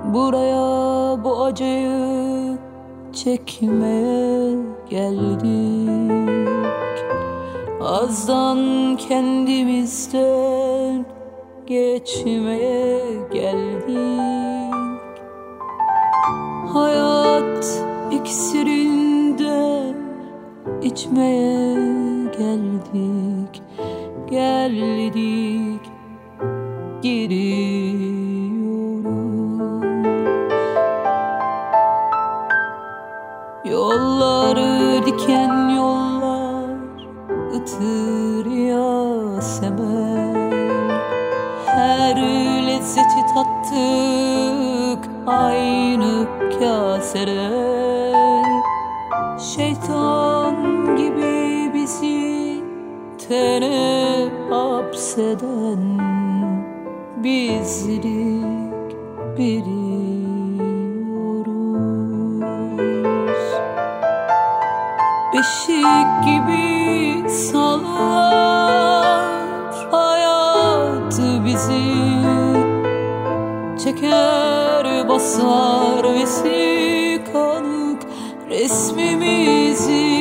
Buraya bu acıyı çekmeye geldik. Azdan kendimizden geçmeye geldik. Hayat iksirinde içmeye geldik. Geldik, giriyoruz. Yolları diken yollar, ıtır yasemen. Her lezzeti tattık aynı kaseden. Şeytan gibi bizi tene hapseden bizlik biliyoruz. Beşik gibi sallar hayatı bizi, çeker basar vesikalık resmimizi.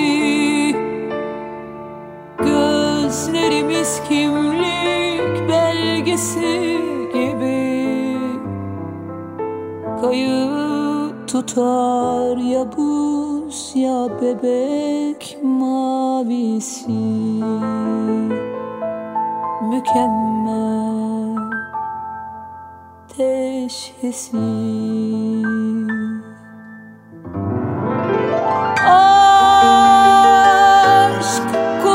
Gözlerimiz kimlik belgesi gibi kayıp tutar ya buz ya bebek mavisi. Mükemmel teşhisi. Aşk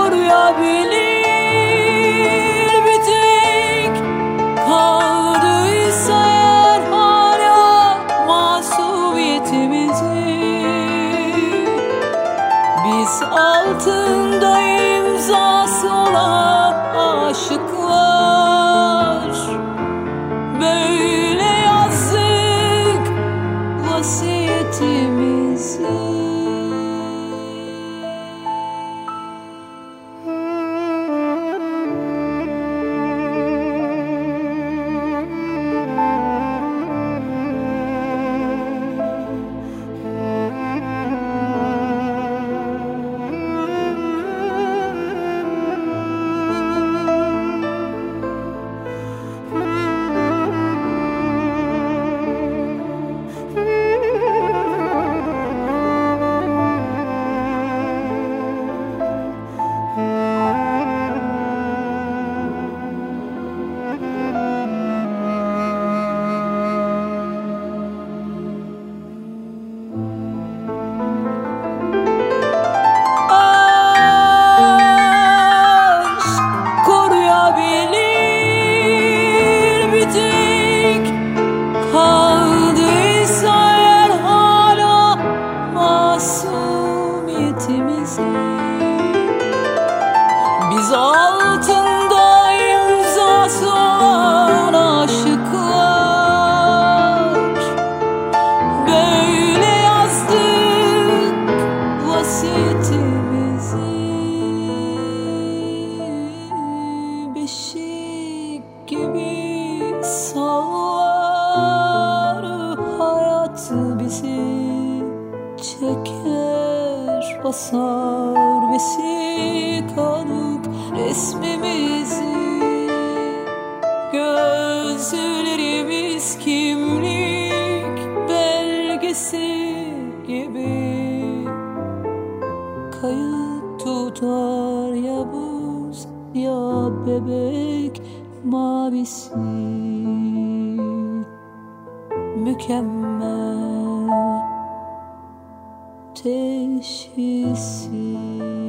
koruyabilir bir tek, kaldıysa eğer hala masumiyetimizi. Biz altında imzası olan aşıklar böyle yazdık vasiyetimizi. Biz altında imzası olan aşıklar böyle yazdık vasiyetimizi. Beşik gibi sallar hayat bizi, çeker basar vesikalık resmimizi. Gözlerimiz kimlik belgesi gibi kayıt tutar ya buz ya bebek mavisi. Mükemmel teşhisi.